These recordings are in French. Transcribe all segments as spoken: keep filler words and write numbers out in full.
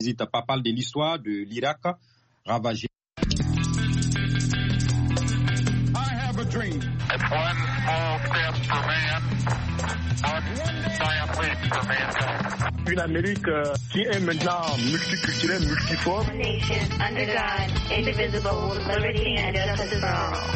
visite papale de l'histoire de l'Irak ravagé. Une Amérique euh, qui est maintenant multiculturelle, multiforme. Nation under God, indivisible, with liberty and justice for all.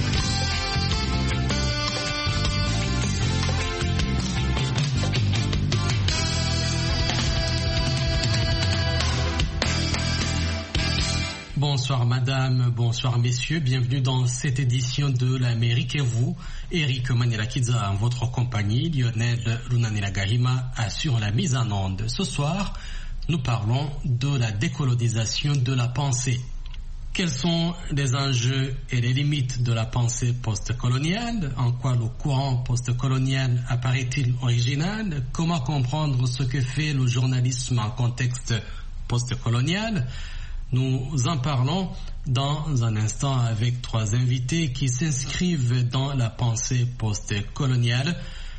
Bonsoir madame, bonsoir messieurs, bienvenue dans cette édition de l'Amérique et vous, Eric Manilakidza en votre compagnie, Lionel Lunanilagahima assure la mise en onde. Ce soir, nous parlons de la décolonisation de la pensée. Quels sont les enjeux et les limites de la pensée post-coloniale? En quoi le courant post-colonial apparaît-il original? Comment comprendre ce que fait le journalisme en contexte post-colonial? Nous en parlons dans un instant avec trois invités qui s'inscrivent dans la pensée post-coloniale.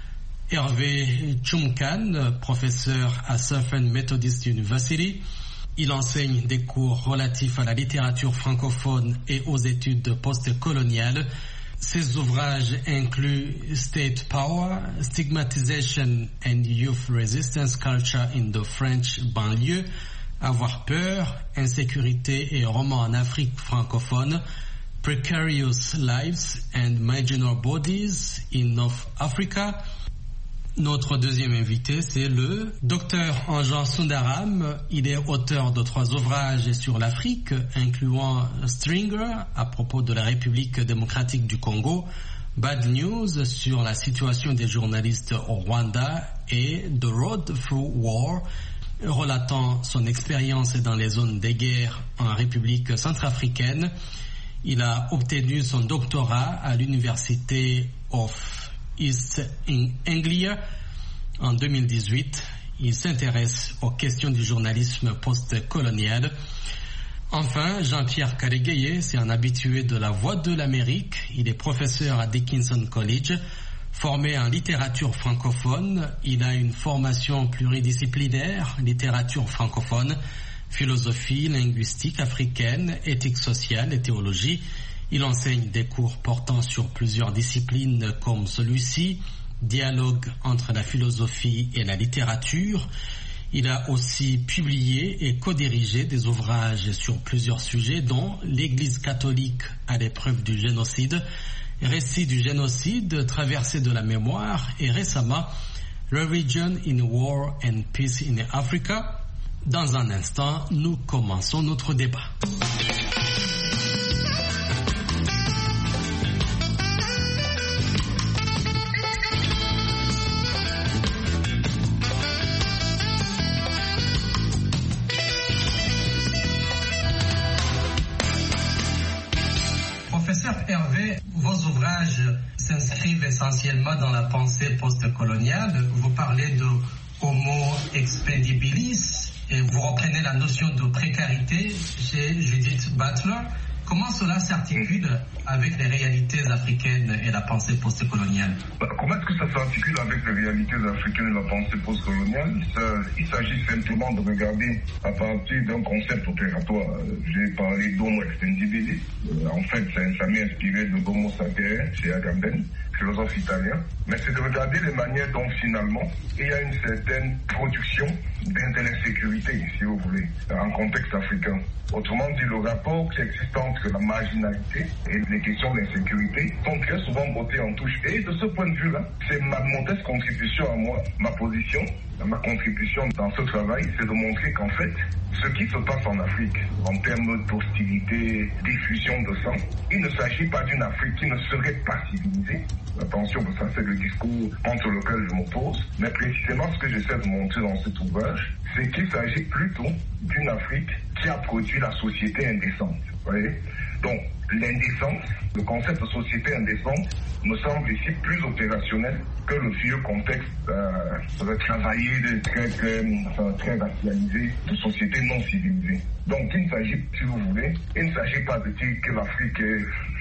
Hervé Chumkan, professeur à Southern Methodist University. Il enseigne des cours relatifs à la littérature francophone et aux études post-coloniales. Ses ouvrages incluent State Power, Stigmatization and Youth Resistance Culture in the French Banlieue, Avoir peur, insécurité et romans en Afrique francophone, Precarious Lives and Marginal Bodies in North Africa. Notre deuxième invité, c'est le docteur Anjan Sundaram. Il est auteur de trois ouvrages sur l'Afrique, incluant Stringer à propos de la République démocratique du Congo, Bad News sur la situation des journalistes au Rwanda et The Road Through War, relatant son expérience dans les zones de guerre en République centrafricaine. Il a obtenu son doctorat à l'Université of East Anglia en deux mille dix-huit. Il s'intéresse aux questions du journalisme post-colonial. Enfin, Jean-Pierre Karegueye, c'est un habitué de la Voix de l'Amérique. Il est professeur à Dickinson College. Formé en littérature francophone, il a une formation pluridisciplinaire, littérature francophone, philosophie, linguistique africaine, éthique sociale et théologie. Il enseigne des cours portant sur plusieurs disciplines comme celui-ci, dialogue entre la philosophie et la littérature. Il a aussi publié et co-dirigé des ouvrages sur plusieurs sujets, dont l'Église catholique à l'épreuve du génocide, Récit du génocide, Traversée de la mémoire et récemment Religion in War and Peace in Africa. Dans un instant, nous commençons notre débat. Professeur Hervé, vos ouvrages s'inscrivent essentiellement dans la pensée post-coloniale. Vous parlez de Homo expendibilis et vous reprenez la notion de précarité chez Judith Butler. Comment cela s'articule avec les réalités africaines et la pensée post-coloniale? Comment est-ce que ça s'articule avec les réalités africaines et la pensée post-coloniale? Il s'agit simplement de regarder à partir d'un concept opératoire. J'ai parlé d'Homo extendibilis. En fait, ça m'est inspiré de l'Homo sapiens chez Agamben, philosophe italien. Mais c'est de regarder les manières dont finalement il y a une certaine production d'insécurité, si vous voulez, en contexte africain. Autrement dit, le rapport qui existe entre la marginalité et les questions d'insécurité sont très souvent bottées en touche. Et de ce point de vue-là, c'est ma modeste contribution à moi, ma position, ma contribution dans ce travail, c'est de montrer qu'en fait, ce qui se passe en Afrique, en termes d'hostilité, diffusion de sang, il ne s'agit pas d'une Afrique qui ne serait pas civilisée. Attention, ça c'est le discours contre lequel je m'oppose. Mais précisément, ce que j'essaie de montrer dans cet ouvrage, c'est qu'il s'agit plutôt d'une Afrique qui a produit la société indécente. Vous voyez? Donc, l'indécence, le concept de société indécente, me semble ici plus opérationnel que le vieux contexte euh, travaillé, de, très, très, enfin, très racialisé, de société non civilisée. Donc, il ne s'agit, si vous voulez, il ne s'agit pas de dire que l'Afrique est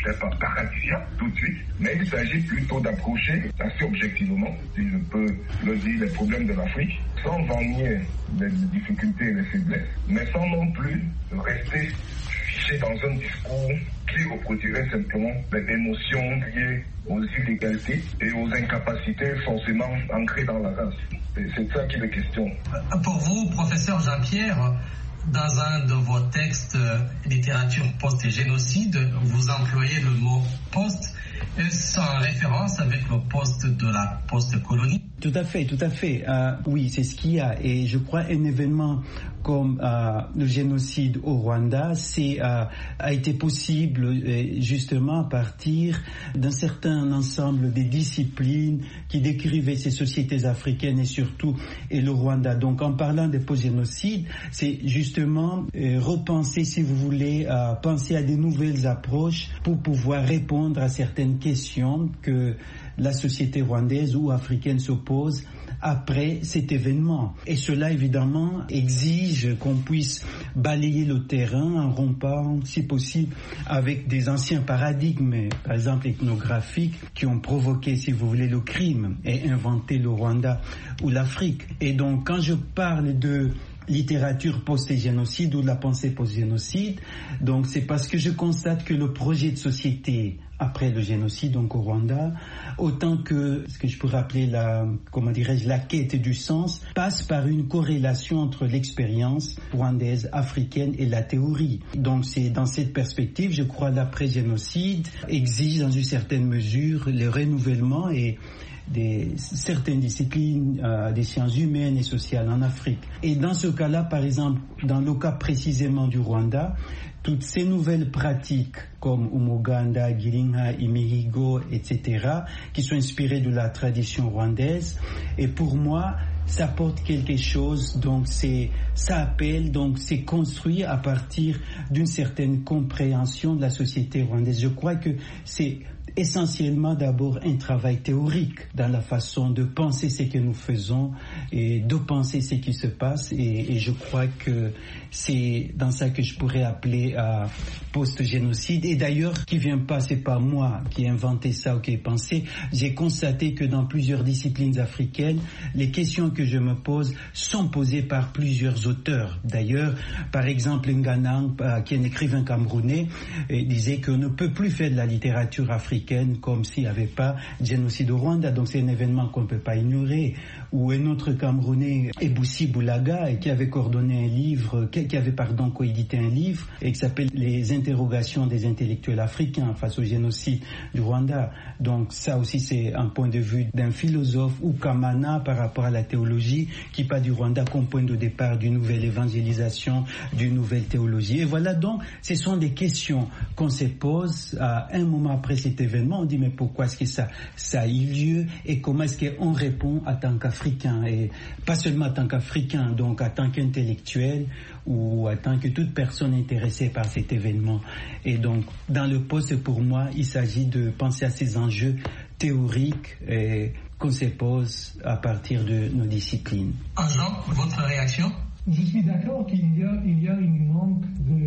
c'est pas paradisiaque tout de suite, mais il s'agit plutôt d'approcher assez objectivement, si je peux le dire, les problèmes de l'Afrique, sans en nier les difficultés et les faiblesses, mais sans non plus rester fiché dans un discours qui reproduirait simplement les émotions liées aux illégalités et aux incapacités forcément ancrées dans la race. Et c'est ça qui est la question. Pour vous, professeur Jean-Pierre, dans un de vos textes littérature post-génocide, vous employez le mot post. Est-ce en référence avec le poste de la post-colonie? Tout à fait, tout à fait. Euh, oui, c'est ce qu'il y a. Et je crois un événement comme euh, le génocide au Rwanda, c'est euh, a été possible euh, justement à partir d'un certain ensemble des disciplines qui décrivaient ces sociétés africaines et surtout et le Rwanda. Donc en parlant de post-génocide, c'est justement euh, repenser, si vous voulez, euh, penser à des nouvelles approches pour pouvoir répondre à certaines questions que la société rwandaise ou africaine se pose après cet événement. Et cela, évidemment, exige qu'on puisse balayer le terrain en rompant, si possible, avec des anciens paradigmes, par exemple ethnographiques, qui ont provoqué, si vous voulez, le crime et inventé le Rwanda ou l'Afrique. Et donc, quand je parle de littérature post-génocide ou de la pensée post-génocide, donc c'est parce que je constate que le projet de société après le génocide, donc au Rwanda, autant que ce que je pourrais appeler la, comment dirais-je, la quête du sens, passe par une corrélation entre l'expérience rwandaise, africaine et la théorie. Donc c'est dans cette perspective, je crois, l'après-génocide exige dans une certaine mesure le renouvellement et des certaines disciplines euh, des sciences humaines et sociales en Afrique. Et dans ce cas-là, par exemple, dans le cas précisément du Rwanda, toutes ces nouvelles pratiques comme Umuganda, Girinka, Imihigo, et cetera, qui sont inspirées de la tradition rwandaise, et pour moi, ça porte quelque chose, donc c'est, ça appelle, donc c'est construit à partir d'une certaine compréhension de la société rwandaise. Je crois que c'est essentiellement d'abord un travail théorique dans la façon de penser ce que nous faisons et de penser ce qui se passe et, et je crois que c'est dans ça que je pourrais appeler euh, post-génocide et d'ailleurs qui vient pas, c'est pas moi qui ai inventé ça ou qui ai pensé, j'ai constaté que dans plusieurs disciplines africaines les questions que je me pose sont posées par plusieurs auteurs. D'ailleurs, par exemple Nganang, euh, qui est un écrivain camerounais, euh, disait qu'on ne peut plus faire de la littérature africaine comme s'il n'y avait pas de génocide au Rwanda, donc c'est un événement qu'on ne peut pas ignorer. Ou un autre Camerounais, Eboussi Boulaga, qui avait coordonné un livre, qui avait pardon coédité un livre, et qui s'appelle Les interrogations des intellectuels africains face au génocide du Rwanda. Donc ça aussi c'est un point de vue d'un philosophe, ou Kamana par rapport à la théologie, qui part du Rwanda comme point de départ d'une nouvelle évangélisation, d'une nouvelle théologie. Et voilà donc, ce sont des questions qu'on se pose à un moment après cet événement. On dit mais pourquoi est-ce que ça, ça a eu lieu et comment est-ce qu'on répond en tant qu'Africain et pas seulement en tant qu'Africain, donc en tant qu'intellectuel ou en tant que toute personne intéressée par cet événement. Et donc dans le poste pour moi, il s'agit de penser à ces enjeux théoriques et qu'on se pose à partir de nos disciplines. Jean, votre réaction? Je suis d'accord qu'il y a, il y a une manque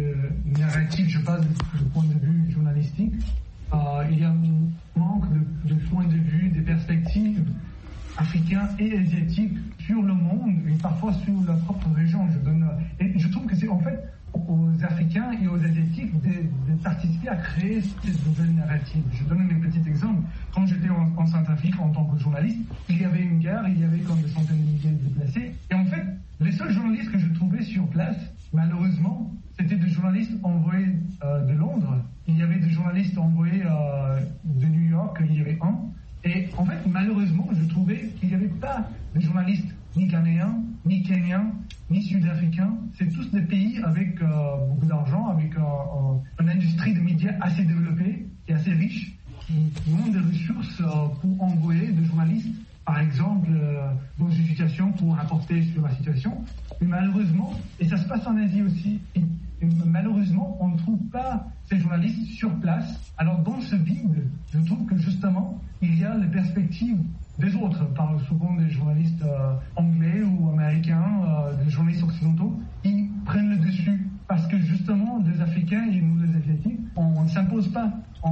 de narratif, je parle du point de vue journalistique. Euh, il y a un manque de, de point de vue, des perspectives africaines et asiatiques sur le monde et parfois sur la propre région. Je donne, et je trouve que c'est en fait aux Africains et aux Asiatiques de, de participer à créer cette nouvelle narrative. Je donne un petit exemple. Quand j'étais en, en Centrafrique en tant que journaliste, il y avait une guerre, il y avait comme des centaines de milliers de déplacés. Et en fait, les seuls journalistes que je trouvais sur place, malheureusement, c'était des journalistes envoyés euh, de Londres. Il y avait des journalistes envoyés euh, de New York, il y avait un. Et en fait, malheureusement, je trouvais qu'il n'y avait pas de journalistes ni ghanéens, ni kenyans, ni sud-africains. C'est tous des pays avec euh, beaucoup d'argent, avec euh, euh, une industrie de médias assez développée et assez riche, qui, qui ont des ressources euh, pour envoyer des journalistes, par exemple, euh, dans une situation pour rapporter sur la situation. Mais malheureusement, et ça se passe en Asie aussi, et, et malheureusement, on ne trouve pas ces journalistes sur place. Alors dans ce vide, je trouve que justement, il y a les perspectives des autres. On parle souvent des journalistes euh, anglais ou américains, euh, des journalistes occidentaux, qui prennent le dessus. Parce que justement, les Africains et nous les Asiatiques, on, on s'impose pas,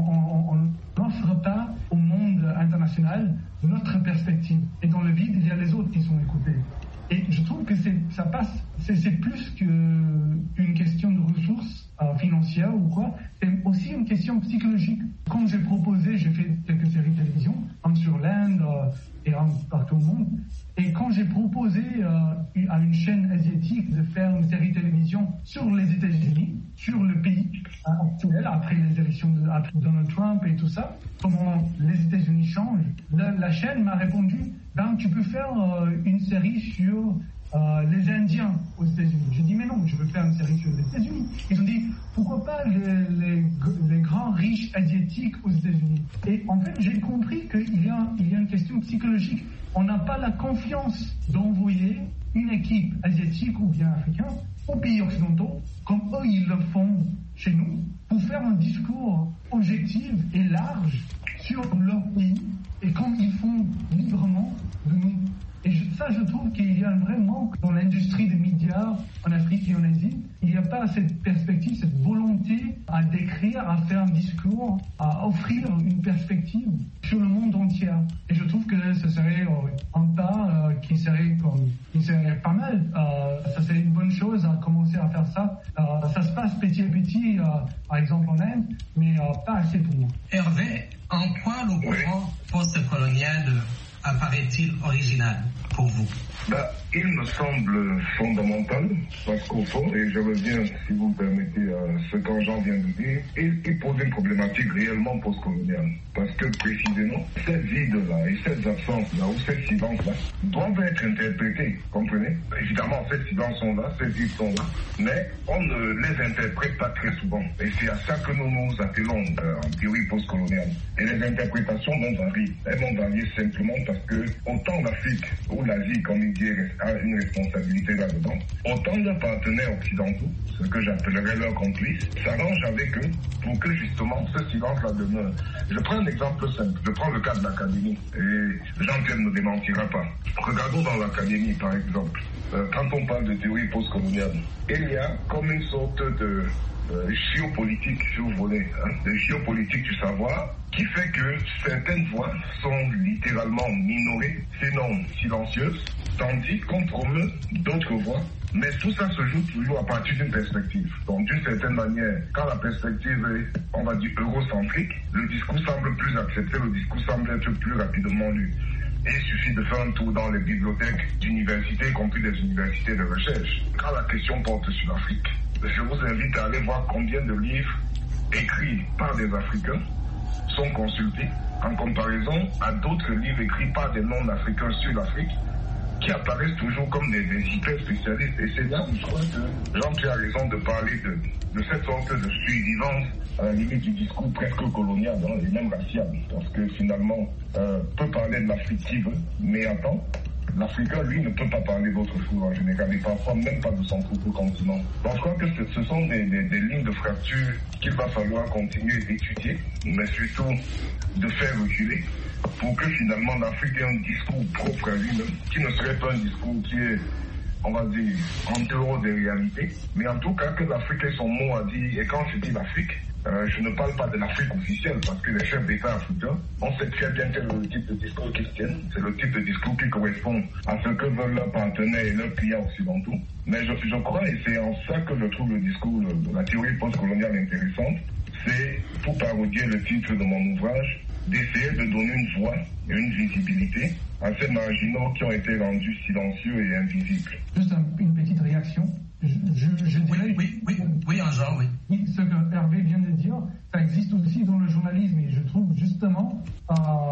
on n'offre pas au monde international notre perspective. Et dans le vide, il y a les autres qui sont écoutés. Et je trouve que c'est, ça passe, c'est, c'est plus qu'une question de ressources euh, financières ou quoi, c'est aussi une question psychologique. Quand j'ai proposé, j'ai fait quelques séries de télévision, un sur l'Inde euh, et un partout au monde, et quand j'ai proposé euh, à une chaîne asiatique de faire une série de télévision sur les États-Unis, sur le pays actuel, après les élections de après Donald Trump et tout ça, comment les États-Unis changent, la, la chaîne m'a répondu, ben tu peux faire euh, une série sur euh, les Indiens aux États-Unis. J'ai dit mais non, je veux faire une série sur les États-Unis. Ils ont dit pourquoi pas les, les, les grands riches asiatiques aux États-Unis. Et en fait j'ai compris qu'il y a, il y a une question psychologique. On n'a pas la confiance d'envoyer une équipe asiatique ou bien africaine aux pays occidentaux, comme eux ils le font chez nous, pour faire un discours objectif et large sur leur pays et comme ils font librement de nous. Et je, ça, je trouve qu'il y a un vrai manque dans l'industrie des médias en Afrique et en Asie. Il n'y a pas cette perspective, cette volonté à décrire, à faire un discours, à offrir une perspective sur le monde entier. Et je trouve que ce serait euh, un pas euh, qui, serait comme, qui serait pas mal. Euh, ça serait une bonne chose à commencer à faire ça. Euh, ça se passe petit à petit, euh, par exemple en Inde, mais euh, pas assez pour moi. Hervé, en quoi le courant post-colonial apparaît-il original pour vous? Bah, il me semble fondamental, parce qu'au fond, et je reviens, si vous me permettez, à ce qu'Jean vient de dire, il, il pose une problématique réellement postcoloniale. Parce que précisément, ces vides-là et ces absences-là, ou ces silences-là, doivent être interprétés, comprenez? Évidemment, ces silences sont là, ces vides sont là, mais on ne les interprète pas très souvent. Et c'est à ça que nous nous appelons euh, en théorie postcoloniale. Et les interprétations vont varier. Elles vont varier simplement parce que autant l'Afrique ou l'Asie, comme il dit, a une responsabilité là-dedans, autant leurs partenaires occidentaux, ce que j'appellerais leurs complices, s'arrangent avec eux pour que justement ce silence-là demeure. Je prends un exemple simple, je prends le cas de l'académie, et Jean-Pierre ne démentira pas. Regardons dans l'académie, par exemple, euh, quand on parle de théorie postcoloniale, il y a comme une sorte de euh, géopolitique, si vous voulez, hein, de géopolitique du savoir, qui fait que certaines voix sont littéralement minorées, sinon silencieuses, tandis qu'on promeut d'autres voix. Mais tout ça se joue toujours à partir d'une perspective. Donc d'une certaine manière, quand la perspective est, on va dire, eurocentrique, le discours semble plus accepté, le discours semble être plus rapidement lu. Et il suffit de faire un tour dans les bibliothèques d'universités, y compris des universités de recherche. Quand la question porte sur l'Afrique, je vous invite à aller voir combien de livres écrits par des Africains sont consultés en comparaison à d'autres livres écrits par des non-africains sur l'Afrique qui apparaissent toujours comme des, des hyper spécialistes. Et c'est là où je crois que Jean-Pierre a raison de parler de, de cette sorte de survivance à la limite du discours presque colonial, hein, et même racial. Parce que finalement, euh, peut parler de l'Afrique qui veut, mais attends, l'Africain, lui, ne peut pas parler d'autre chose en général, et parfois même pas de son propre continent. Donc je crois que ce, ce sont des, des, des lignes de fracture qu'il va falloir continuer d'étudier, mais surtout de faire reculer, pour que finalement l'Afrique ait un discours propre à lui-même, qui ne serait pas un discours qui est, on va dire, en dehors des réalités, mais en tout cas que l'Afrique ait son mot à dire. Et quand je dis l'Afrique, Euh, je ne parle pas de l'Afrique officielle, parce que les chefs d'État africains, on sait très bien quel est le type de discours qu'ils tiennent. C'est le type de discours qui correspond à ce que veulent leurs partenaires et leurs clients occidentaux. Mais je, je crois, et c'est en ça que je trouve le discours de la théorie postcoloniale intéressante, c'est, pour parodier le titre de mon ouvrage, d'essayer de donner une voix et une visibilité à ces marginaux qui ont été rendus silencieux et invisibles. Juste un, une petite réaction. Je, je, je dirais, oui, oui, oui, oui, un genre, oui. Ce que Hervé vient de dire, ça existe aussi dans le journalisme, et je trouve justement euh,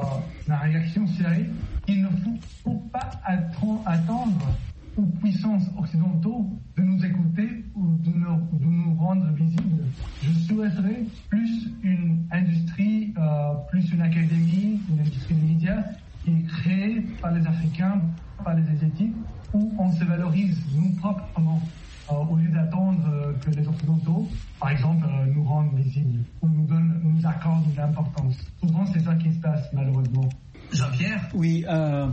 la réaction serait qu'il ne faut, faut pas attendre aux puissances occidentaux de nous écouter ou de nous, de nous rendre visibles. Je souhaiterais plus une industrie, euh, plus une académie, une industrie des médias qui est créée par les Africains, par les Asiatiques, où on se valorise nous proprement. Euh, au lieu d'attendre euh, que les Occidentaux, par exemple, euh, nous rendent visibles ou nous, donnent, nous accordent une importance. Souvent, c'est ça qui se passe, malheureusement. Jean-Pierre ? Oui, euh,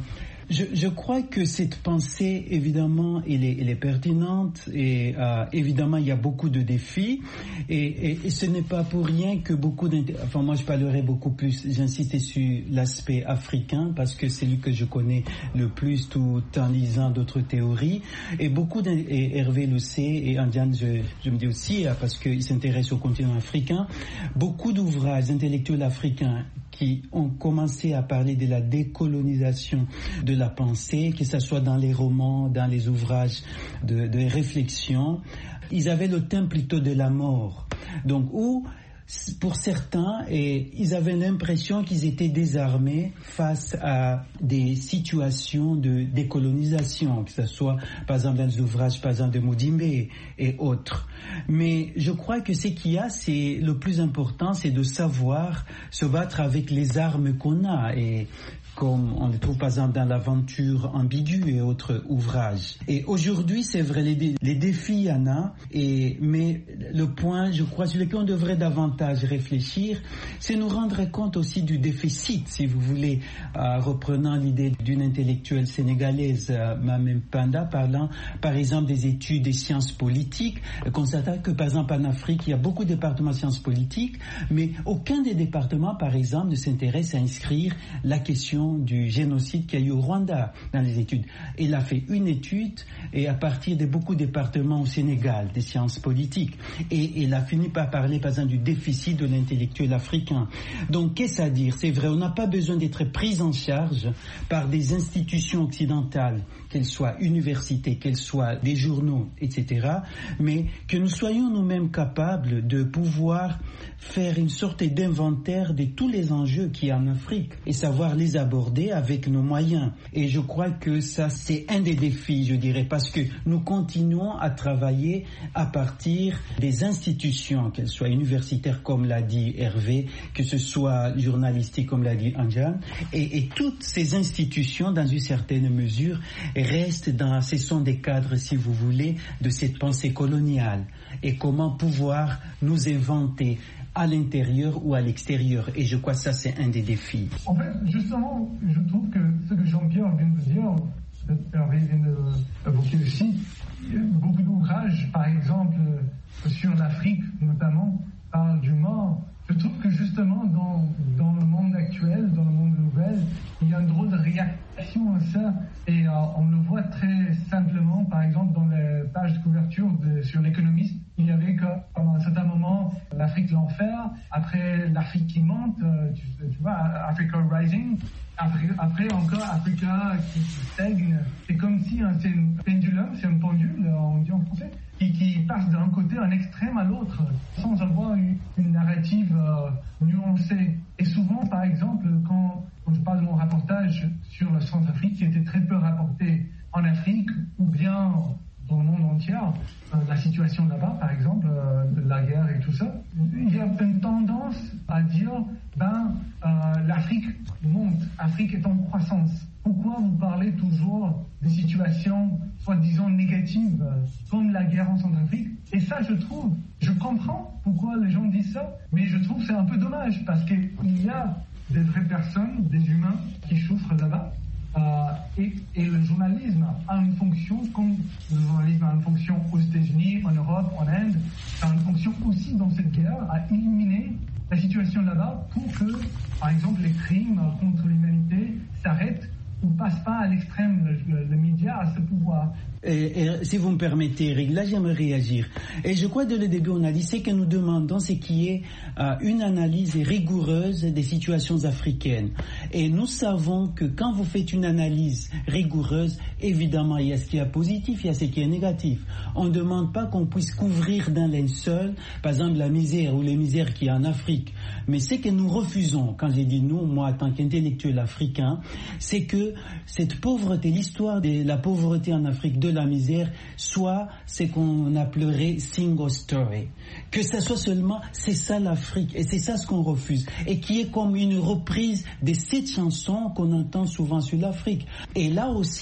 Je, je crois que cette pensée, évidemment, elle est, elle est pertinente et euh, évidemment, il y a beaucoup de défis et, et, et ce n'est pas pour rien que beaucoup d'inter... Enfin, moi, je parlerai beaucoup plus, j'insiste sur l'aspect africain parce que c'est lui que je connais le plus tout en lisant d'autres théories et beaucoup d'in... et Hervé le sait et Andiane, je, je me dis aussi, parce qu'il s'intéresse au continent africain, beaucoup d'ouvrages intellectuels africains qui ont commencé à parler de la décolonisation de la pensée, que ce soit dans les romans, dans les ouvrages de, de réflexion, ils avaient le thème plutôt de la mort. Donc, où, pour certains, et ils avaient l'impression qu'ils étaient désarmés face à des situations de décolonisation, que ce soit, par exemple, dans les ouvrages, par exemple, de Mudimbe et autres. Mais je crois que ce qu'il y a, c'est le plus important, c'est de savoir se battre avec les armes qu'on a et comme on le trouve par exemple dans l'aventure ambiguë et autres ouvrages. Et aujourd'hui, c'est vrai, les, dé- les défis, il y en a, et, mais le point, je crois, sur lequel on devrait davantage réfléchir, c'est nous rendre compte aussi du déficit, si vous voulez, euh, reprenant l'idée d'une intellectuelle sénégalaise, euh, Mamem Panda, parlant par exemple des études des sciences politiques, constatant que par exemple en Afrique, il y a beaucoup de départements de sciences politiques, mais aucun des départements, par exemple, ne s'intéresse à inscrire la question du génocide qu'il y a eu au Rwanda dans les études. Il a fait une étude et à partir de beaucoup de départements au Sénégal, des sciences politiques. Et il a fini par parler, par exemple, du déficit de l'intellectuel africain. Donc, qu'est-ce à dire? C'est vrai, on n'a pas besoin d'être pris en charge par des institutions occidentales, qu'elles soient universités, qu'elles soient des journaux, et cetera, mais que nous soyons nous-mêmes capables de pouvoir faire une sorte d'inventaire de tous les enjeux qu'il y a en Afrique et savoir les aborder avec nos moyens. Et je crois que ça, c'est un des défis, je dirais, parce que nous continuons à travailler à partir des institutions, qu'elles soient universitaires, comme l'a dit Hervé, que ce soit journalistique, comme l'a dit Anjan, et, et toutes ces institutions, dans une certaine mesure, restent dans, ce sont des cadres, si vous voulez, de cette pensée coloniale. Et comment pouvoir nous inventer à l'intérieur ou à l'extérieur. Et je crois que ça, c'est un des défis. En fait, justement, je trouve que ce que Jean-Pierre vient de dire, Hervé vient d'évoquer aussi, beaucoup d'ouvrages, par exemple, sur l'Afrique notamment, parlent du mort. Je trouve que justement, dans, dans le monde actuel, dans le monde nouvelle, il y a une drôle de réaction à ça. Et euh, on le voit très simplement, par exemple, dans les pages de couverture de, sur l'Économiste, il y avait que pendant un certain moment, l'Afrique l'enfer, après l'Afrique qui monte, euh, tu, tu vois, Africa Rising, après, après encore Africa qui stagne. C'est comme si hein, c'est un pendulum, c'est un pendule, on dit en français, qui, qui passe d'un côté, un extrême à l'autre, sans avoir une, une narrative euh, nuancée. Et souvent, par exemple, quand, quand je parle de mon reportage sur la Centrafrique, qui était très peu rapporté en Afrique, ou bien dans le monde entier, euh, la situation là-bas, par exemple, euh, de la guerre et tout ça, il y a une tendance à dire, ben, euh, l'Afrique monte, l'Afrique est en croissance. Pourquoi vous parlez toujours des situations soi-disant négatives, euh, comme la guerre en Centrafrique? Et ça, je trouve, je comprends pourquoi les gens disent ça, mais je trouve que c'est un peu dommage, parce qu'il y a des vraies personnes, des humains qui souffrent là-bas. Euh, et, et le journalisme a une fonction, comme le journalisme a une fonction aux États-Unis, en Europe, en Inde, a une fonction aussi dans cette guerre à éliminer la situation là-bas pour que, par exemple, les crimes contre l'humanité s'arrêtent ou passent pas à l'extrême. Le, le, le média a ce pouvoir. Et, et, si vous me permettez, Eric, là j'aimerais réagir. Et je crois dès le début on a dit, ce que nous demandons, c'est qu'il y ait euh, une analyse rigoureuse des situations africaines. Et nous savons que quand vous faites une analyse rigoureuse, évidemment il y a ce qui est positif, il y a ce qui est négatif. On ne demande pas qu'on puisse couvrir d'un linceul, par exemple la misère ou les misères qu'il y a en Afrique. Mais ce que nous refusons, quand j'ai dit nous, moi en tant qu'intellectuel africain, c'est que cette pauvreté, l'histoire de la pauvreté en Afrique, de la misère, soit ce qu'on appellerait single story. Que ça soit seulement, c'est ça l'Afrique, et c'est ça ce qu'on refuse. Et qui est comme une reprise de cette chanson qu'on entend souvent sur l'Afrique. Et là aussi,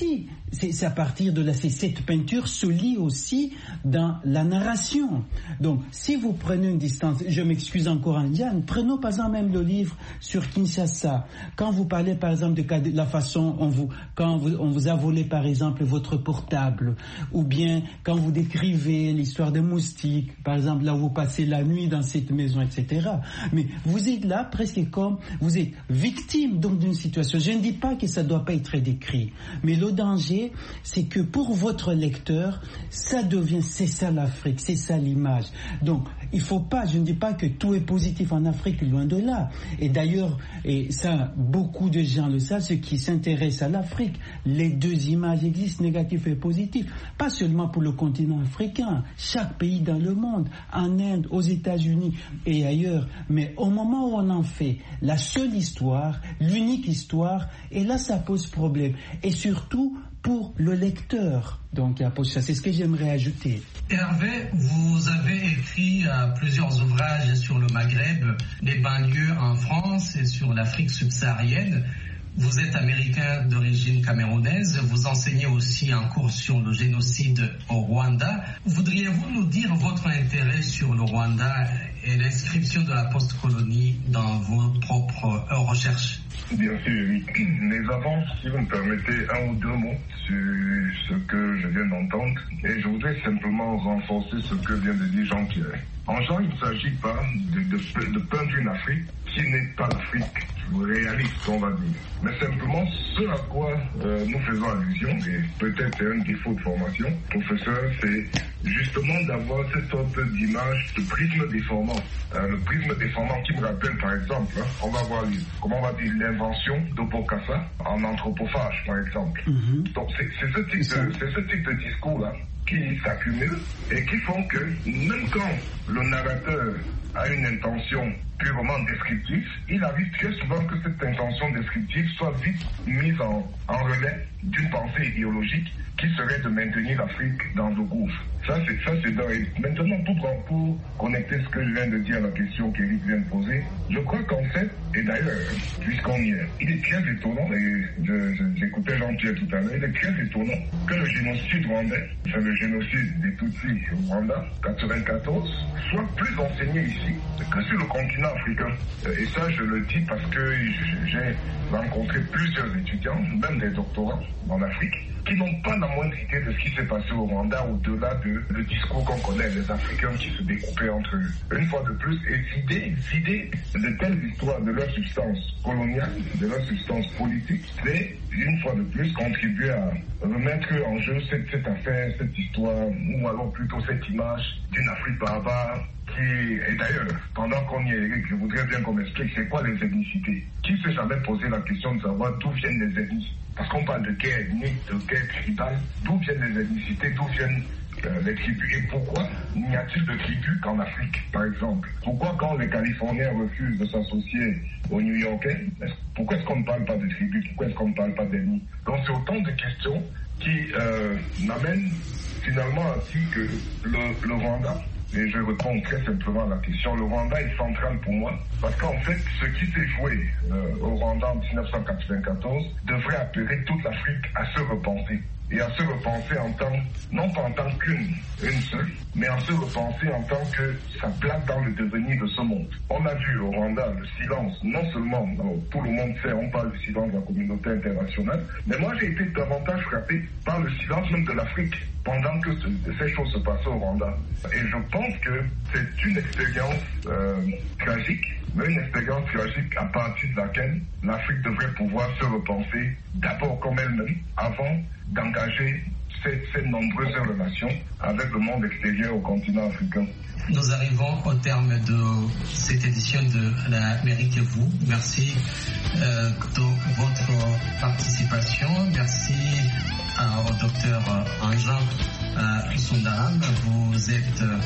c'est, c'est à partir de là, c'est, cette peinture se lit aussi dans la narration. Donc, si vous prenez une distance, je m'excuse encore Indiane, prenons par exemple même le livre sur Kinshasa. Quand vous parlez par exemple de la façon, on vous, quand vous, on vous a volé par exemple votre portable, ou bien quand vous décrivez l'histoire des moustiques, par exemple là où vous passez la nuit dans cette maison, et cetera. Mais vous êtes là presque comme, vous êtes victime donc d'une situation. Je ne dis pas que ça ne doit pas être décrit, mais le danger, c'est que pour votre lecteur, ça devient, c'est ça l'Afrique, c'est ça l'image. Donc, il faut pas, je ne dis pas que tout est positif en Afrique, loin de là. Et d'ailleurs, et ça, beaucoup de gens le savent, ceux qui s'intéressent à l'Afrique, les deux images existent, négatives et positives. Pas seulement pour le continent africain, chaque pays dans le monde, en Inde, aux États-Unis et ailleurs. Mais au moment où on en fait la seule histoire, l'unique histoire, et là, ça pose problème. Et surtout, pour le lecteur. Donc, ça, c'est ce que j'aimerais ajouter. Hervé, vous avez écrit euh, plusieurs ouvrages sur le Maghreb, les banlieues en France et sur l'Afrique subsaharienne. Vous êtes américain d'origine camerounaise, vous enseignez aussi un cours sur le génocide au Rwanda. Voudriez-vous nous dire votre intérêt sur le Rwanda et l'inscription de la post-colonie dans vos propres euh, recherches? Bien sûr, oui. Mais avant, si vous me permettez un ou deux mots sur ce que je viens d'entendre, et je voudrais simplement renforcer ce que vient de dire Jean-Pierre. En Jean, il ne s'agit pas de, de, de peindre une Afrique qui n'est pas l'Afrique réaliste, on va dire. Mais simplement, ce à quoi euh, nous faisons allusion, et peut-être c'est un défaut de formation, professeur, c'est justement d'avoir cette sorte d'image, de prisme déformant. Euh, le prisme déformant qui me rappelle, par exemple, hein, on va voir, comment on va dire, l'invention d'Opokassa en anthropophage, par exemple. Mm-hmm. Donc c'est, c'est, ce type de, c'est ce type de discours-là qui s'accumulent et qui font que même quand le narrateur a une intention purement descriptive, il arrive très souvent que cette intention descriptive soit vite mise en, en relais d'une pensée idéologique qui serait de maintenir l'Afrique dans le gouffre. Ça, c'est ça, c'est dans... Maintenant, pour, pour connecter ce que je viens de dire à la question qu'Éric vient de poser, je crois qu'en fait, et d'ailleurs, puisqu'on y est, il est très étonnant, et je, je, j'écoutais Jean-Pierre tout à l'heure, il est très étonnant que le génocide rwandais, enfin le génocide des Tutsis au Rwanda, quatre-vingt-quatorze, soit plus enseigné ici que sur le continent africain. Et ça, je le dis parce que j'ai rencontré plusieurs étudiants, même des doctorants en Afrique, qui n'ont pas la moindre idée de ce qui s'est passé au Rwanda au-delà de le discours qu'on connaît, les Africains qui se découpaient entre eux. Une fois de plus, et vider, vider de telles histoires de leur substance coloniale, de leur substance politique, c'est une fois de plus contribuer à remettre en jeu cette, cette affaire, cette histoire, ou alors plutôt cette image d'une Afrique barbare qui, et d'ailleurs, pendant qu'on y est, Eric, je voudrais bien qu'on m'explique c'est quoi les ethnicités. Qui s'est jamais posé la question de savoir d'où viennent les ethnies? Parce qu'on parle de guerre ethnique, de guerre tribale, d'où viennent les ethnicités, d'où viennent euh, les tribus, et pourquoi n'y a-t-il de tribus qu'en Afrique, par exemple? Pourquoi quand les Californiens refusent de s'associer aux New-Yorkais, pourquoi est-ce qu'on ne parle pas de tribus? Pourquoi est-ce qu'on ne parle pas d'ethnies? Donc c'est autant de questions qui euh, m'amènent finalement à dire que le, le Rwanda, et je réponds très simplement à la question, le Rwanda est central pour moi, parce qu'en fait, ce qui s'est joué euh, au Rwanda en dix-neuf cent quatre-vingt-quatorze devrait appeler toute l'Afrique à se repenser. Et à se repenser en tant, non pas en tant qu'une, une seule, mais à se repenser en tant que sa place dans le devenir de ce monde. On a vu au Rwanda le silence, non seulement, tout le monde sait, on parle du silence de la communauté internationale, mais moi j'ai été davantage frappé par le silence même de l'Afrique pendant que ce, ces choses se passaient au Rwanda. Et je pense que c'est une expérience euh, tragique, mais une expérience tragique à partir de laquelle l'Afrique devrait pouvoir se repenser d'abord comme elle-même, avant d'engager ces, ces nombreuses relations avec le monde extérieur au continent africain. Nous arrivons au terme de cette édition de l'Amérique et vous. Merci euh, de votre participation. Merci euh, au docteur Anjan euh, Sundaram. Vous êtes... Euh,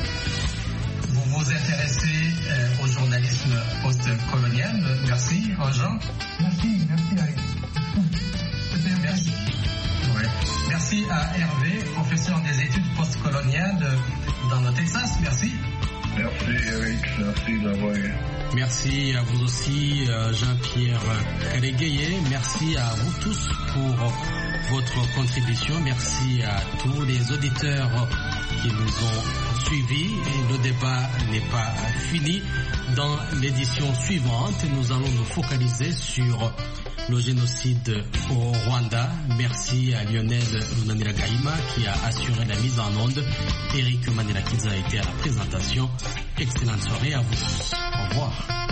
Vous vous intéressez euh, au journalisme post-colonial. Merci, Anjan. Merci, merci, Eric. Merci. Ouais. Merci à Hervé, professeur des études postcoloniales dans le Texas. Merci. Merci Eric, merci d'avoir... Merci à vous aussi, Jean-Pierre Kéréguéé. Merci à vous tous pour votre contribution. Merci à tous les auditeurs qui nous ont suivis. Et le débat n'est pas fini. Dans l'édition suivante, nous allons nous focaliser sur le génocide au Rwanda. Merci à Lionel Runaniragahima qui a assuré la mise en onde. Eric Manirakiza a été à la présentation. Excellente soirée à vous tous. Au revoir.